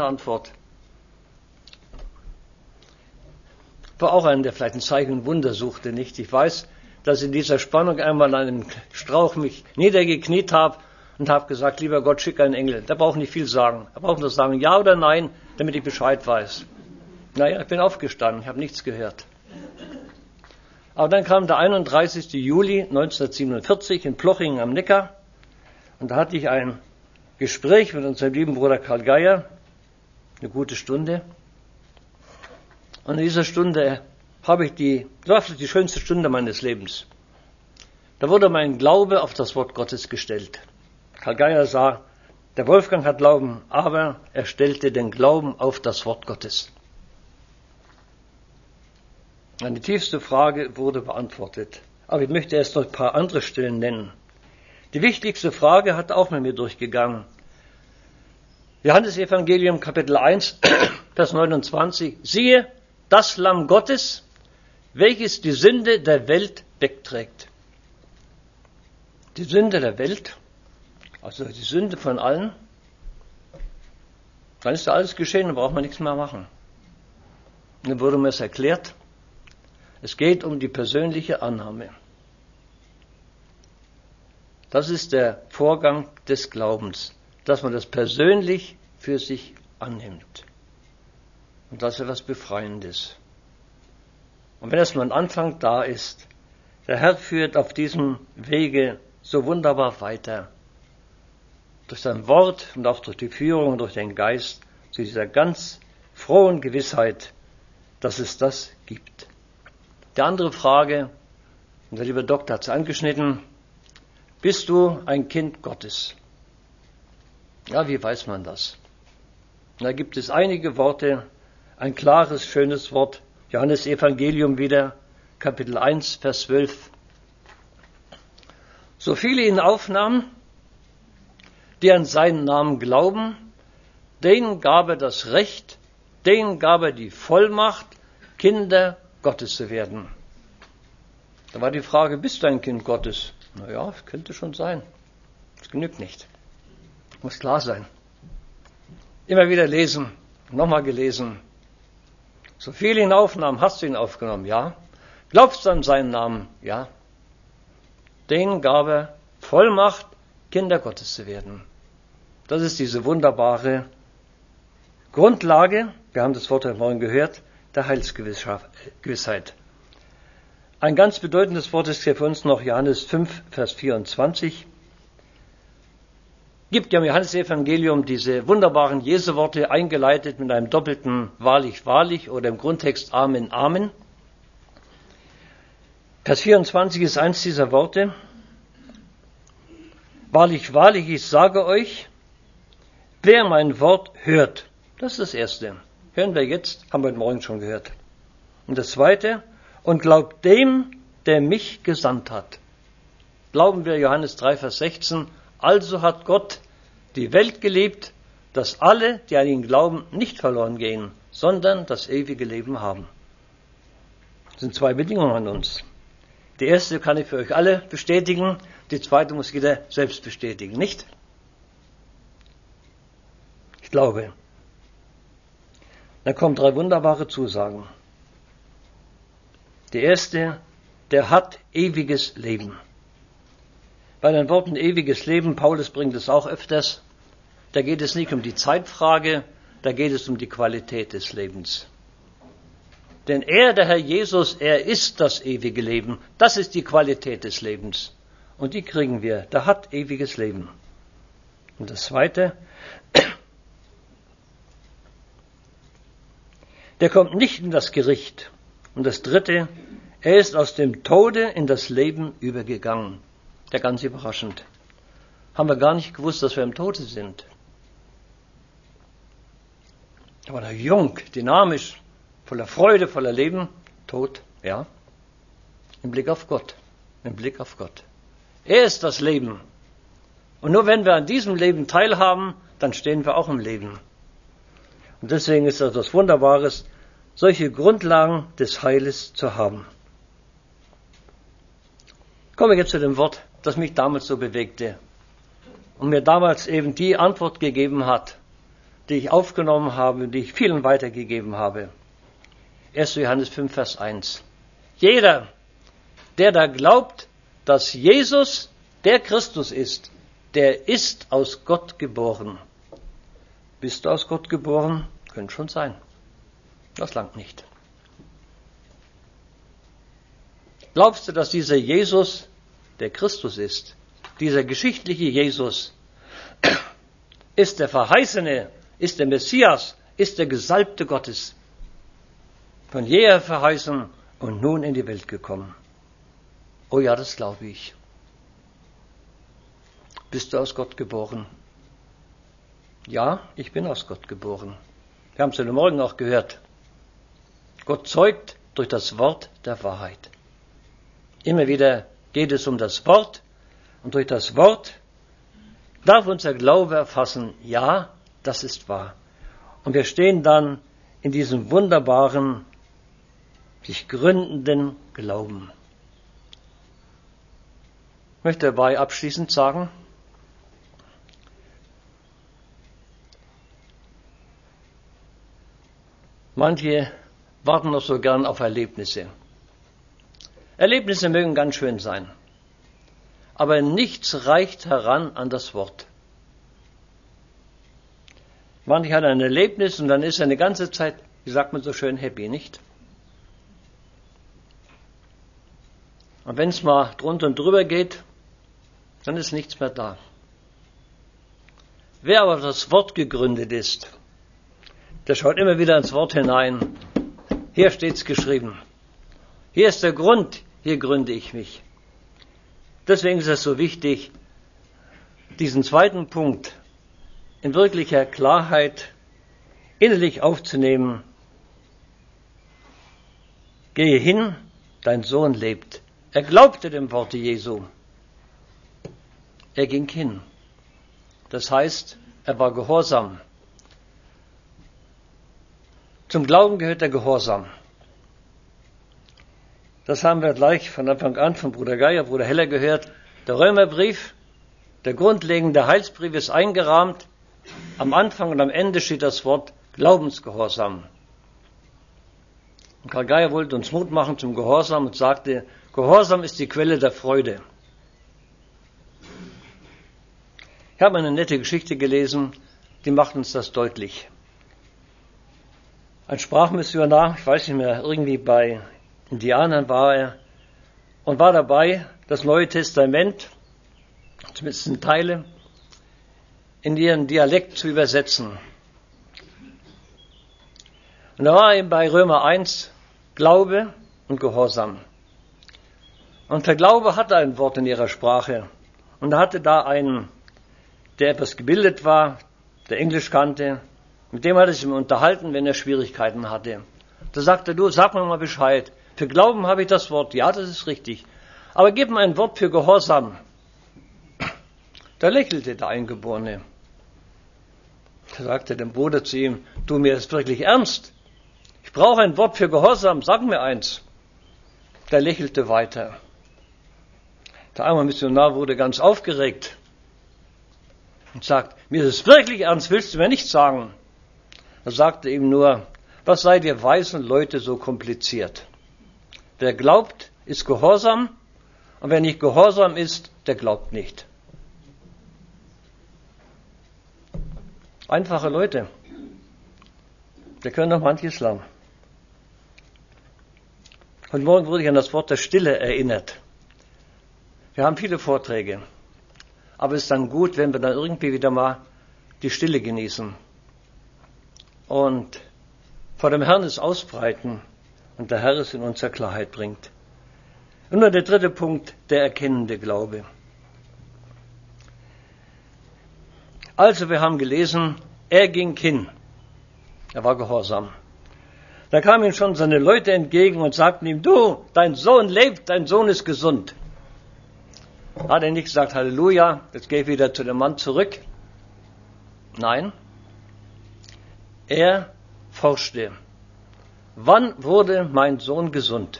War auch einer, der vielleicht ein Zeichen und Wunder suchte, nicht? Ich weiß, dass in dieser Spannung einmal an einem Strauch mich niedergekniet habe und habe gesagt, lieber Gott, schick einen Engel. Der braucht nicht viel sagen. Er braucht nur sagen, ja oder nein, damit ich Bescheid weiß. Naja, ich bin aufgestanden, ich habe nichts gehört. Aber dann kam der 31. Juli 1947 in Plochingen am Neckar und da hatte ich ein Gespräch mit unserem lieben Bruder Karl Geier, eine gute Stunde. Und in dieser Stunde habe ich das war vielleicht die schönste Stunde meines Lebens. Da wurde mein Glaube auf das Wort Gottes gestellt. Karl Geier sagt, der Wolfgang hat Glauben, aber er stellte den Glauben auf das Wort Gottes. Eine tiefste Frage wurde beantwortet. Aber ich möchte erst noch ein paar andere Stellen nennen. Die wichtigste Frage hat auch mit mir durchgegangen. Johannes Evangelium Kapitel 1, Vers 29. Siehe, das Lamm Gottes, welches die Sünde der Welt wegträgt. Die Sünde der Welt, also die Sünde von allen. Dann ist da alles geschehen, dann braucht man nichts mehr machen. Und dann wurde mir es erklärt. Es geht um die persönliche Annahme. Das ist der Vorgang des Glaubens, dass man das persönlich für sich annimmt. Und das ist etwas Befreiendes. Und wenn erstmal ein Anfang da ist, der Herr führt auf diesem Wege so wunderbar weiter. Durch sein Wort und auch durch die Führung und durch den Geist zu dieser ganz frohen Gewissheit, dass es das gibt. Die andere Frage, und der liebe Doktor hat es angeschnitten, bist du ein Kind Gottes? Ja, wie weiß man das? Da gibt es einige Worte, ein klares, schönes Wort, Johannes Evangelium wieder, Kapitel 1, Vers 12. So viele ihn aufnahmen, die an seinen Namen glauben, denen gab er das Recht, denen gab er die Vollmacht, Kinder Gottes zu werden. Da war die Frage, bist du ein Kind Gottes? Naja, könnte schon sein. Das genügt nicht. Muss klar sein. Immer wieder lesen, nochmal gelesen. So viele ihn aufnahmen, hast du ihn aufgenommen? Ja. Glaubst du an seinen Namen? Ja. Denen gab er Vollmacht, Kinder Gottes zu werden. Das ist diese wunderbare Grundlage, wir haben das Wort heute Morgen gehört, der Heilsgewissheit. Ein ganz bedeutendes Wort ist hier für uns noch Johannes 5, Vers 24. Gibt ja im Johannesevangelium diese wunderbaren Jesu-Worte eingeleitet mit einem doppelten Wahrlich, wahrlich oder im Grundtext Amen, Amen. Vers 24 ist eins dieser Worte. Wahrlich, wahrlich, ich sage euch, wer mein Wort hört, das ist das Erste. Hören wir jetzt, haben wir heute Morgen schon gehört. Und das Zweite, und glaubt dem, der mich gesandt hat. Glauben wir Johannes 3, Vers 16, also hat Gott die Welt geliebt, dass alle, die an ihn glauben, nicht verloren gehen, sondern das ewige Leben haben. Das sind zwei Bedingungen an uns. Die erste kann ich für euch alle bestätigen, die zweite muss jeder selbst bestätigen, nicht? Ich glaube. Da kommen drei wunderbare Zusagen. Die erste, der hat ewiges Leben. Bei den Worten ewiges Leben, Paulus bringt es auch öfters, da geht es nicht um die Zeitfrage, da geht es um die Qualität des Lebens. Denn er, der Herr Jesus, er ist das ewige Leben. Das ist die Qualität des Lebens. Und die kriegen wir. Der hat ewiges Leben. Und das Zweite, der kommt nicht in das Gericht. Und das Dritte, er ist aus dem Tode in das Leben übergegangen. Ja, ganz überraschend. Haben wir gar nicht gewusst, dass wir im Tode sind. Er war da jung, dynamisch, voller Freude, voller Leben. Tot, ja. Im Blick auf Gott. Im Blick auf Gott. Er ist das Leben. Und nur wenn wir an diesem Leben teilhaben, dann stehen wir auch im Leben. Und deswegen ist das etwas Wunderbares, solche Grundlagen des Heiles zu haben. Kommen wir jetzt zu dem Wort, das mich damals so bewegte und mir damals eben die Antwort gegeben hat, die ich aufgenommen habe, die ich vielen weitergegeben habe. 1. Johannes 5, Vers 1. Jeder, der da glaubt, dass Jesus der Christus ist, der ist aus Gott geboren. Bist du aus Gott geboren? Könnte schon sein. Das langt nicht. Glaubst du, dass dieser Jesus der Christus ist? Dieser geschichtliche Jesus ist der Verheißene, ist der Messias, ist der Gesalbte Gottes. Von jeher verheißen und nun in die Welt gekommen. Oh ja, das glaube ich. Bist du aus Gott geboren? Ja, ich bin aus Gott geboren. Wir haben es heute Morgen auch gehört. Gott zeugt durch das Wort der Wahrheit. Immer wieder geht es um das Wort und durch das Wort darf unser Glaube erfassen, ja, das ist wahr. Und wir stehen dann in diesem wunderbaren, sich gründenden Glauben. Ich möchte dabei abschließend sagen, manche warten noch so gern auf Erlebnisse. Erlebnisse mögen ganz schön sein, aber nichts reicht heran an das Wort. Manche hat ein Erlebnis und dann ist er eine ganze Zeit, wie sagt man so schön, happy, nicht? Und wenn es mal drunter und drüber geht, dann ist nichts mehr da. Wer aber auf das Wort gegründet ist, der schaut immer wieder ins Wort hinein. Hier steht's geschrieben. Hier ist der Grund, hier gründe ich mich. Deswegen ist es so wichtig, diesen zweiten Punkt in wirklicher Klarheit innerlich aufzunehmen. Gehe hin, dein Sohn lebt. Er glaubte dem Worte Jesu. Er ging hin. Das heißt, er war gehorsam. Zum Glauben gehört der Gehorsam. Das haben wir gleich von Anfang an von Bruder Geier, Bruder Heller gehört. Der Römerbrief, der grundlegende Heilsbrief ist eingerahmt. Am Anfang und am Ende steht das Wort Glaubensgehorsam. Und Karl Geier wollte uns Mut machen zum Gehorsam und sagte, Gehorsam ist die Quelle der Freude. Ich habe eine nette Geschichte gelesen, die macht uns das deutlich. Ein Sprachmissionar, ich weiß nicht mehr, irgendwie bei Indianern war er und war dabei, das Neue Testament, zumindest in Teile, in ihren Dialekt zu übersetzen. Und da war eben bei Römer 1 Glaube und Gehorsam. Und der Glaube hatte ein Wort in ihrer Sprache. Und er hatte da einen, der etwas gebildet war, der Englisch kannte, mit dem hat er sich unterhalten, wenn er Schwierigkeiten hatte. Da sagte er, du, sag mir mal Bescheid. Für Glauben habe ich das Wort. Ja, das ist richtig. Aber gib mir ein Wort für Gehorsam. Da lächelte der Eingeborene. Da sagte der Bruder zu ihm, du, mir ist wirklich ernst. Ich brauche ein Wort für Gehorsam, sag mir eins. Der lächelte weiter. Der arme Missionar wurde ganz aufgeregt und sagt, mir ist es wirklich ernst, willst du mir nicht sagen? Er sagte ihm nur, was seid ihr weisen Leute so kompliziert? Wer glaubt, ist gehorsam, und wer nicht gehorsam ist, der glaubt nicht. Einfache Leute. Wir können doch manches lernen. Heute Morgen wurde ich an das Wort der Stille erinnert. Wir haben viele Vorträge, aber es ist dann gut, wenn wir dann irgendwie wieder mal die Stille genießen und vor dem Herrn es ausbreiten und der Herr es in unsere Klarheit bringt. Und nun der dritte Punkt, der erkennende Glaube. Also wir haben gelesen, er ging hin, er war gehorsam. Da kamen ihm schon seine Leute entgegen und sagten ihm, du, dein Sohn lebt, dein Sohn ist gesund. Hat er nicht gesagt, Halleluja, jetzt gehe ich wieder zu dem Mann zurück? Nein. Er forschte. Wann wurde mein Sohn gesund?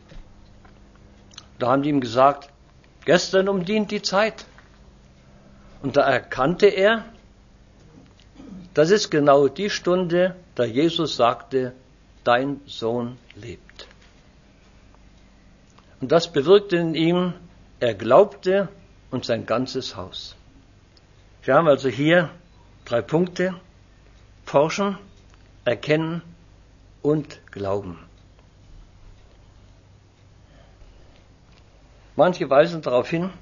Da haben die ihm gesagt, gestern um die Zeit. Und da erkannte er, das ist genau die Stunde, da Jesus sagte, dein Sohn lebt. Und das bewirkte in ihm, er glaubte und sein ganzes Haus. Wir haben also hier 3 Punkte: Forschen, Erkennen und Glauben. Manche weisen darauf hin,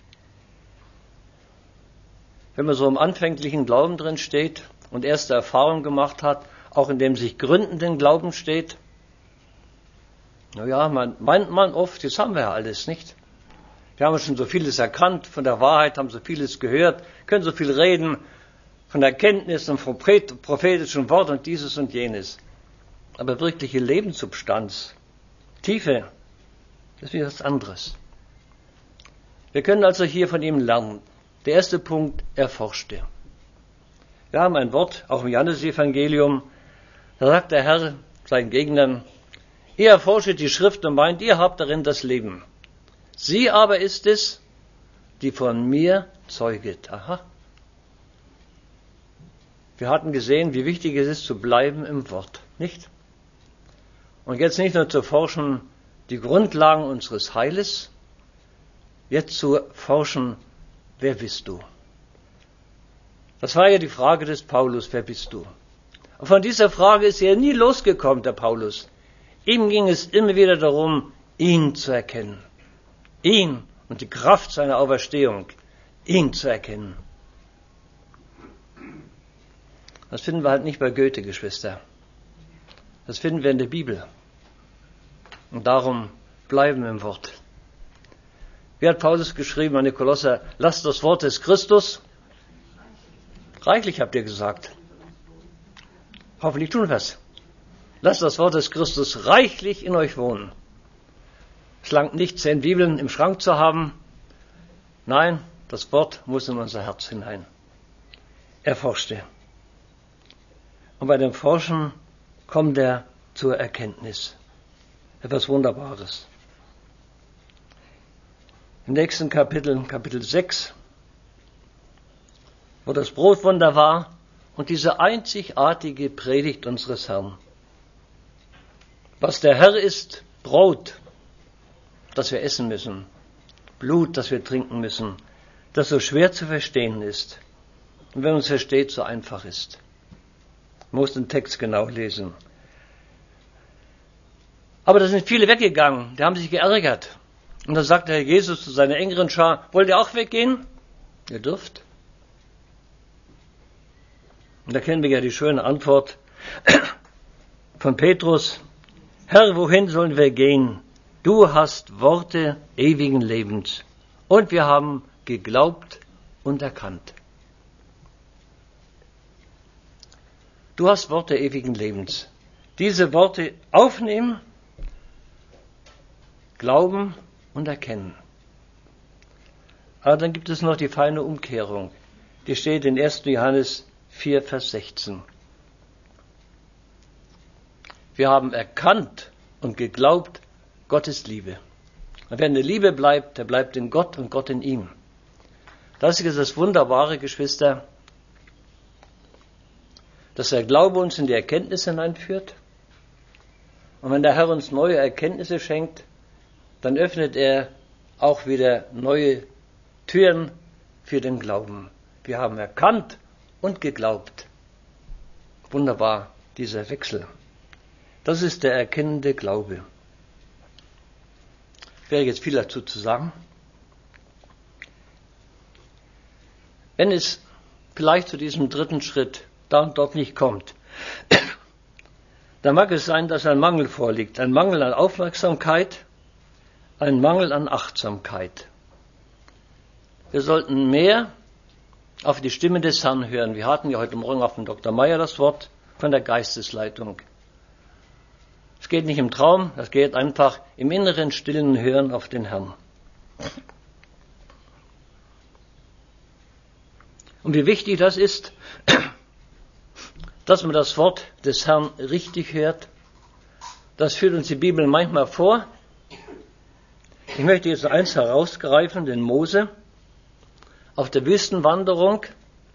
wenn man so im anfänglichen Glauben drin steht und erste Erfahrungen gemacht hat, auch in dem sich gründenden Glauben steht, naja, meint man oft, jetzt haben wir ja alles, nicht? Wir haben schon so vieles erkannt von der Wahrheit, haben so vieles gehört, können so viel reden von Erkenntnis und vom prophetischen Wort und dieses und jenes. Aber wirkliche Lebenssubstanz, Tiefe, das ist wieder was anderes. Wir können also hier von ihm lernen. Der erste Punkt, erforschte. Wir haben ein Wort, auch im Johannesevangelium, da sagt der Herr seinen Gegnern, ihr erforscht die Schrift und meint, ihr habt darin das Leben. Sie aber ist es, die von mir zeuget. Aha. Wir hatten gesehen, wie wichtig es ist, zu bleiben im Wort, nicht? Und jetzt nicht nur zu forschen, die Grundlagen unseres Heiles, jetzt zu forschen, wer bist du? Das war ja die Frage des Paulus, wer bist du? Und von dieser Frage ist er nie losgekommen, der Paulus. Ihm ging es immer wieder darum, ihn zu erkennen. Ihn und die Kraft seiner Auferstehung, ihn zu erkennen. Das finden wir halt nicht bei Goethe, Geschwister. Das finden wir in der Bibel. Und darum bleiben wir im Wort. Wie hat Paulus geschrieben an die Kolosser? Lasst das Wort des Christus reichlich, habt ihr gesagt. Hoffentlich tun wir es. Lasst das Wort des Christus reichlich in euch wohnen. Es langt nicht, 10 Bibeln im Schrank zu haben. Nein, das Wort muss in unser Herz hinein. Erforschte. Und bei dem Forschen kommt er zur Erkenntnis. Etwas Wunderbares. Im nächsten Kapitel, Kapitel 6, wo das Brotwunder war und diese einzigartige Predigt unseres Herrn. Was der Herr ist, Brot, das wir essen müssen, Blut, das wir trinken müssen, das so schwer zu verstehen ist und wenn man es versteht, so einfach ist. Man muss den Text genau lesen. Aber da sind viele weggegangen, die haben sich geärgert. Und dann sagte Herr Jesus zu seiner engeren Schar, wollt ihr auch weggehen? Ihr dürft. Und da kennen wir ja die schöne Antwort von Petrus. Herr, wohin sollen wir gehen? Du hast Worte ewigen Lebens. Und wir haben geglaubt und erkannt. Du hast Worte ewigen Lebens. Diese Worte aufnehmen, glauben und erkennen. Aber dann gibt es noch die feine Umkehrung. Die steht in 1. Johannes 4, Vers 16. Wir haben erkannt und geglaubt, Gott ist Liebe. Und wer in der Liebe bleibt, der bleibt in Gott und Gott in ihm. Das ist das Wunderbare, Geschwister, dass der Glaube uns in die Erkenntnis hineinführt. Und wenn der Herr uns neue Erkenntnisse schenkt, dann öffnet er auch wieder neue Türen für den Glauben. Wir haben erkannt und geglaubt. Wunderbar, dieser Wechsel. Das ist der erkennende Glaube. Wäre jetzt viel dazu zu sagen. Wenn es vielleicht zu diesem dritten Schritt da und dort nicht kommt, dann mag es sein, dass ein Mangel vorliegt. Ein Mangel an Aufmerksamkeit, ein Mangel an Achtsamkeit. Wir sollten mehr auf die Stimme des Herrn hören. Wir hatten ja heute Morgen auf den Dr. Meyer das Wort von der Geistesleitung. Es geht nicht im Traum, es geht einfach im inneren, stillen Hören auf den Herrn. Und wie wichtig das ist, dass man das Wort des Herrn richtig hört, das führt uns die Bibel manchmal vor. Ich möchte jetzt eins herausgreifen, den Mose auf der Wüstenwanderung.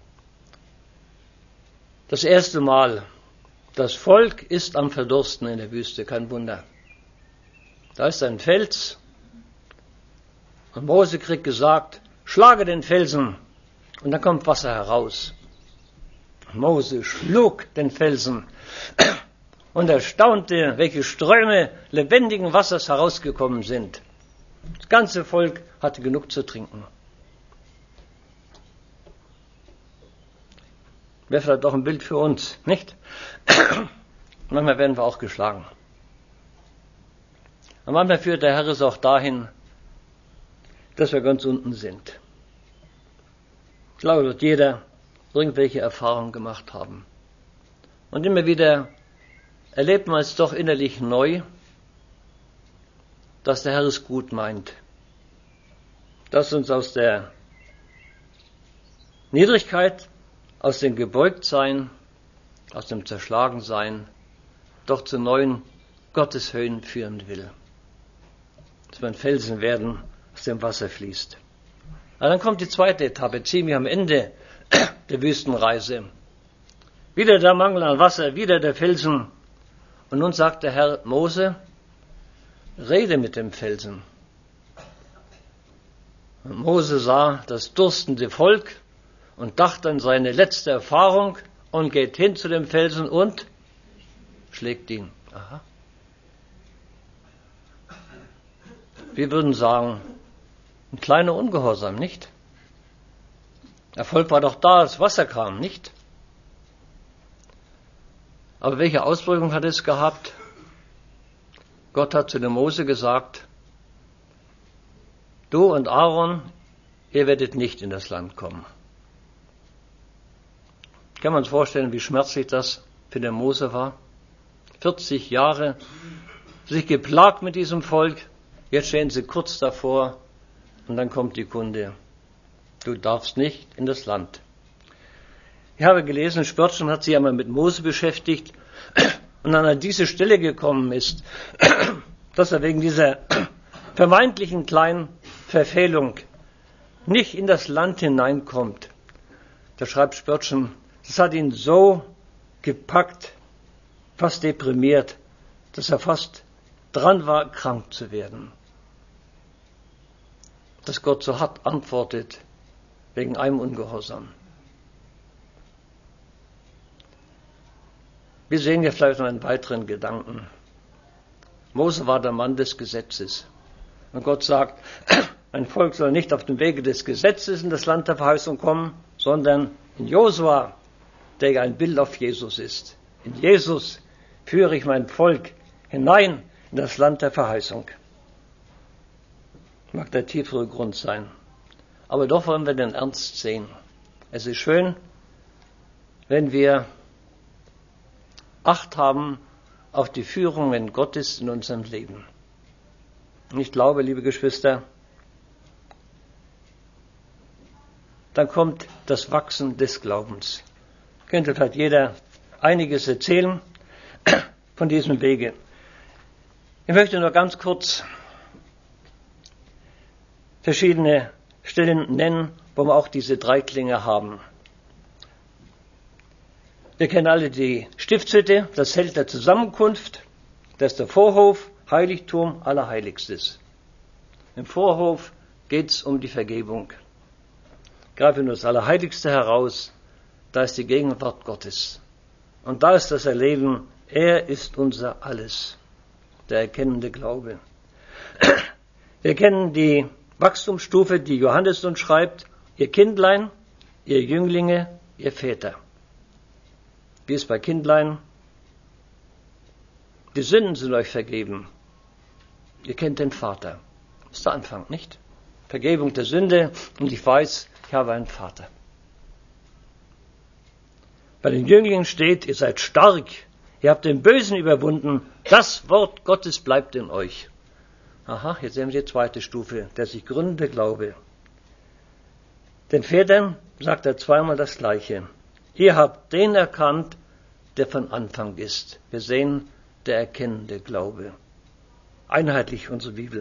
Das erste Mal. Das Volk ist am Verdursten in der Wüste, kein Wunder. Da ist ein Fels und Mose kriegt gesagt, schlage den Felsen und dann kommt Wasser heraus. Mose schlug den Felsen und erstaunte, welche Ströme lebendigen Wassers herausgekommen sind. Das ganze Volk hatte genug zu trinken. Wäre vielleicht auch ein Bild für uns, nicht? Manchmal werden wir auch geschlagen. Und manchmal führt der Herr es auch dahin, dass wir ganz unten sind. Ich glaube, wird jeder irgendwelche Erfahrungen gemacht haben. Und immer wieder erlebt man es doch innerlich neu, dass der Herr es gut meint. Dass uns aus der Niedrigkeit, aus dem Gebeugtsein, aus dem Zerschlagensein doch zu neuen Gotteshöhen führen will. Dass wir ein Felsen werden, aus dem Wasser fließt. Aber dann kommt die zweite Etappe, ziemlich am Ende der Wüstenreise. Wieder der Mangel an Wasser, wieder der Felsen. Und nun sagt der Herr Mose, rede mit dem Felsen. Und Mose sah das durstende Volk und dachte an seine letzte Erfahrung und geht hin zu dem Felsen und schlägt ihn. Aha. Wir würden sagen, ein kleiner Ungehorsam, nicht? Erfolg war doch da, als Wasser kam, nicht? Aber welche Auswirkung hat es gehabt? Gott hat zu dem Mose gesagt, du und Aaron, ihr werdet nicht in das Land kommen. Kann man sich vorstellen, wie schmerzlich das für den Mose war? 40 Jahre sich geplagt mit diesem Volk, jetzt stehen sie kurz davor und dann kommt die Kunde. Du darfst nicht in das Land. Ich habe gelesen, Spörtchen hat sich einmal mit Mose beschäftigt und dann an diese Stelle gekommen ist, dass er wegen dieser vermeintlichen kleinen Verfehlung nicht in das Land hineinkommt. Da schreibt Spörtchen, das hat ihn so gepackt, fast deprimiert, dass er fast dran war, krank zu werden. Dass Gott so hart antwortet wegen einem Ungehorsam. Wir sehen hier vielleicht noch einen weiteren Gedanken. Mose war der Mann des Gesetzes. Und Gott sagt, ein Volk soll nicht auf dem Wege des Gesetzes in das Land der Verheißung kommen, sondern in Josua, der ja ein Bild auf Jesus ist. In Jesus führe ich mein Volk hinein in das Land der Verheißung. Mag der tiefere Grund sein. Aber doch wollen wir den Ernst sehen. Es ist schön, wenn wir Acht haben auf die Führungen Gottes in unserem Leben. Und ich glaube, liebe Geschwister, dann kommt das Wachsen des Glaubens. Könnte vielleicht jeder einiges erzählen von diesem Wege. Ich möchte nur ganz kurz verschiedene Stellen nennen, wo wir auch diese Dreiklinge haben. Wir kennen alle die Stiftshütte, das Zelt der Zusammenkunft, das ist der Vorhof, Heiligtum, Allerheiligstes. Im Vorhof geht es um die Vergebung. Greifen wir nur das Allerheiligste heraus, da ist die Gegenwart Gottes. Und da ist das Erleben, er ist unser Alles, der erkennende Glaube. Wir kennen die Wachstumsstufe, die Johannes uns schreibt, ihr Kindlein, ihr Jünglinge, ihr Väter. Wie ist bei Kindlein? Die Sünden sind euch vergeben. Ihr kennt den Vater. Das ist der Anfang, nicht? Vergebung der Sünde und ich weiß, ich habe einen Vater. Bei den Jünglingen steht, ihr seid stark, ihr habt den Bösen überwunden, das Wort Gottes bleibt in euch. Aha, jetzt sehen wir die zweite Stufe, der sich gründende Glaube. Den Vätern sagt er zweimal das Gleiche. Ihr habt den erkannt, der von Anfang ist. Wir sehen, der erkennende Glaube. Einheitlich unsere Bibel.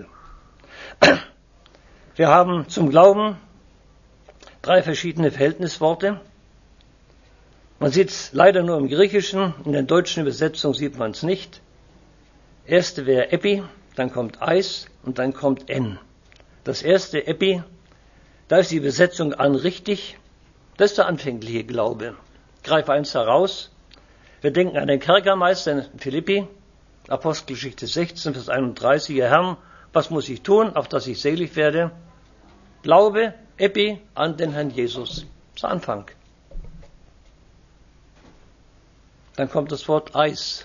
Wir haben zum Glauben 3 verschiedene Verhältnisworte. Man sieht es leider nur im Griechischen, in der deutschen Übersetzung sieht man es nicht. Erste wäre Epi, dann kommt Eis und dann kommt En. Das erste Epi, da ist die Übersetzung an richtig, das ist der anfängliche Glaube. Ich greife eins heraus. Wir denken an den Kerkermeister in Philippi, Apostelgeschichte 16, Vers 31, ihr Herrn, was muss ich tun, auf dass ich selig werde? Glaube, Epi, an den Herrn Jesus. Das ist der Anfang. Dann kommt das Wort Eis.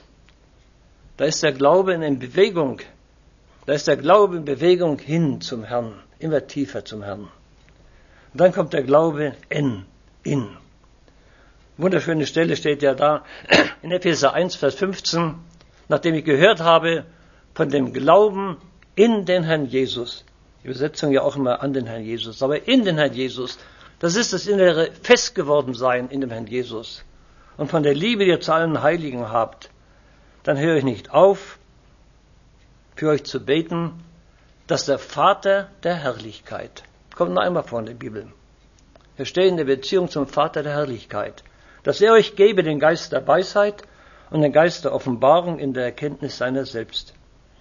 Da ist der Glaube in Bewegung. Da ist der Glaube in Bewegung hin zum Herrn. immer tiefer zum Herrn. Und dann kommt der Glaube in. Wunderschöne Stelle steht ja da in Epheser 1, Vers 15, nachdem ich gehört habe von dem Glauben in den Herrn Jesus. Die Übersetzung ja auch immer an den Herrn Jesus, aber in den Herrn Jesus. Das ist das innere Festgewordensein in dem Herrn Jesus. Und von der Liebe, die ihr zu allen Heiligen habt, dann höre ich nicht auf, für euch zu beten, dass der Vater der Herrlichkeit, kommt noch einmal vor in der Bibel, wir stehen in der Beziehung zum Vater der Herrlichkeit, dass er euch gebe den Geist der Weisheit und den Geist der Offenbarung in der Erkenntnis seiner selbst.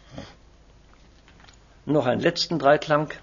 Noch einen letzten Dreiklang.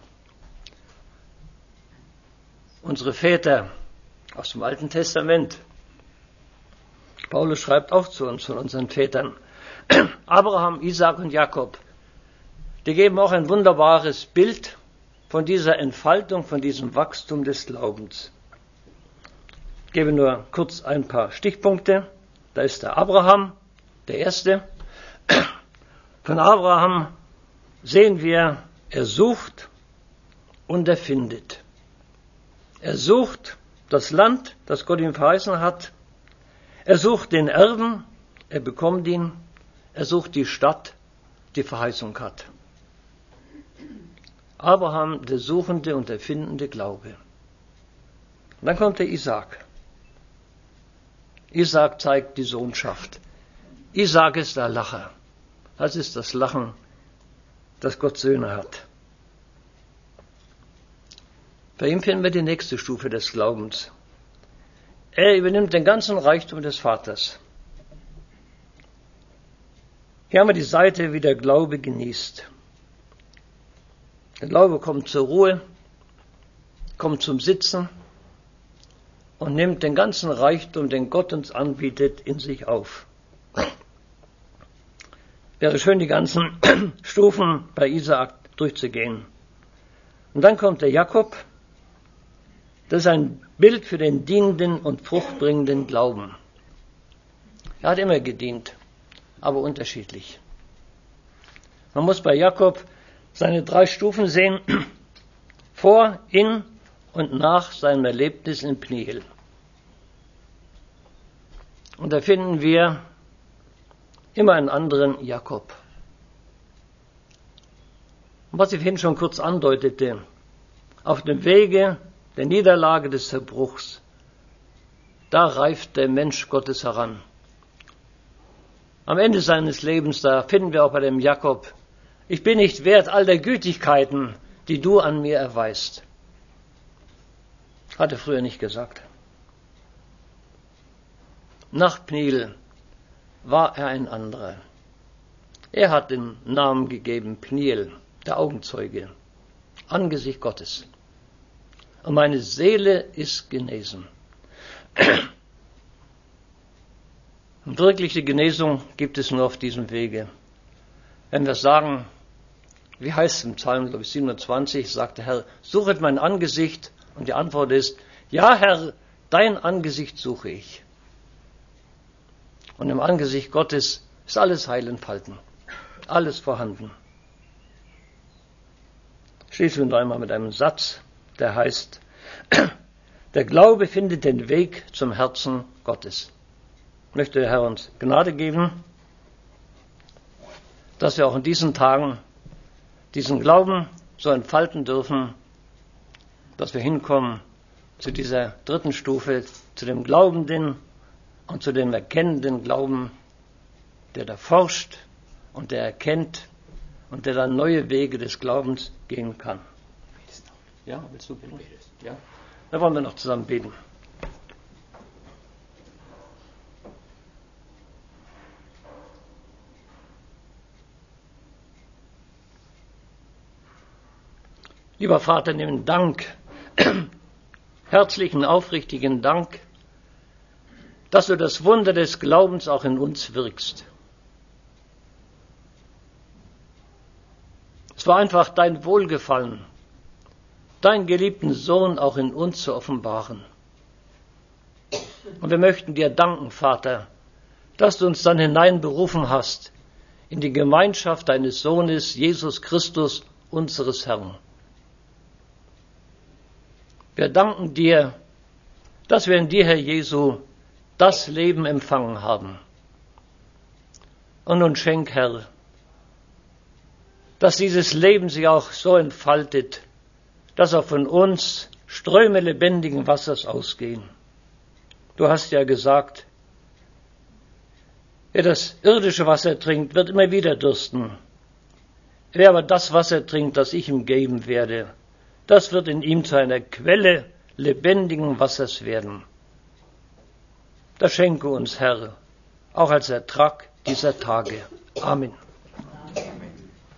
Unsere Väter aus dem Alten Testament. Paulus schreibt auch zu uns, von unseren Vätern. Abraham, Isaak und Jakob. Die geben auch ein wunderbares Bild von dieser Entfaltung, von diesem Wachstum des Glaubens. Ich gebe nur kurz ein paar Stichpunkte. Da ist der Abraham, der Erste. Von Abraham sehen wir, er sucht und er findet. Er sucht das Land, das Gott ihm verheißen hat. Er sucht den Erben, er bekommt ihn. Er sucht die Stadt, die Verheißung hat. Abraham, der suchende und der findende Glaube. Und dann kommt der Isaak. Isaak zeigt die Sohnschaft. Isaak ist der Lacher. Das ist das Lachen, dass Gott Söhne hat. Bei ihm finden wir die nächste Stufe des Glaubens. Er übernimmt den ganzen Reichtum des Vaters. Hier haben wir die Seite, wie der Glaube genießt. Der Glaube kommt zur Ruhe, kommt zum Sitzen und nimmt den ganzen Reichtum, den Gott uns anbietet, in sich auf. Wäre schön, die ganzen Stufen bei Isaak durchzugehen. Und dann kommt der Jakob. Das ist ein Bild für den dienenden und fruchtbringenden Glauben. Er hat immer gedient, aber unterschiedlich. Man muss bei Jakob seine 3 Stufen sehen, vor, in und nach seinem Erlebnis in Pniel. Und da finden wir immer einen anderen Jakob. Und was ich vorhin schon kurz andeutete, auf dem Wege der Niederlage des Zerbruchs, da reift der Mensch Gottes heran. Am Ende seines Lebens, da finden wir auch bei dem Jakob, ich bin nicht wert all der Gütigkeiten, die du an mir erweist. Hat er früher nicht gesagt. Nach Pniel war er ein anderer. Er hat den Namen gegeben, Pniel, der Augenzeuge, Angesicht Gottes. Und meine Seele ist genesen. Und wirkliche Genesung gibt es nur auf diesem Wege. Wenn wir sagen, wie heißt es im Psalm, glaube ich, 27, sagt der Herr, suchet mein Angesicht. Und die Antwort ist, ja Herr, dein Angesicht suche ich. Und im Angesicht Gottes ist alles Heil entfalten, alles vorhanden. Schließen wir noch einmal mit einem Satz, der heißt, der Glaube findet den Weg zum Herzen Gottes. Möchte der Herr uns Gnade geben, dass wir auch in diesen Tagen diesen Glauben so entfalten dürfen, dass wir hinkommen zu dieser 3. Stufe, zu dem Glaubenden und zu dem erkennenden Glauben, der da forscht und der erkennt und der dann neue Wege des Glaubens gehen kann. Ja, willst du beten? Ja. Da wollen wir noch zusammen beten. Lieber Vater, nimm Dank, herzlichen, aufrichtigen Dank, dass du das Wunder des Glaubens auch in uns wirkst. Es war einfach dein Wohlgefallen, deinen geliebten Sohn auch in uns zu offenbaren. Und wir möchten dir danken, Vater, dass du uns dann hineinberufen hast in die Gemeinschaft deines Sohnes, Jesus Christus, unseres Herrn. Wir danken dir, dass wir in dir, Herr Jesu, das Leben empfangen haben. Und nun schenk, Herr, dass dieses Leben sich auch so entfaltet, dass auch von uns Ströme lebendigen Wassers ausgehen. Du hast ja gesagt, wer das irdische Wasser trinkt, wird immer wieder dürsten. Wer aber das Wasser trinkt, das ich ihm geben werde, das wird in ihm zu einer Quelle lebendigen Wassers werden. Das schenke uns, Herr, auch als Ertrag dieser Tage. Amen.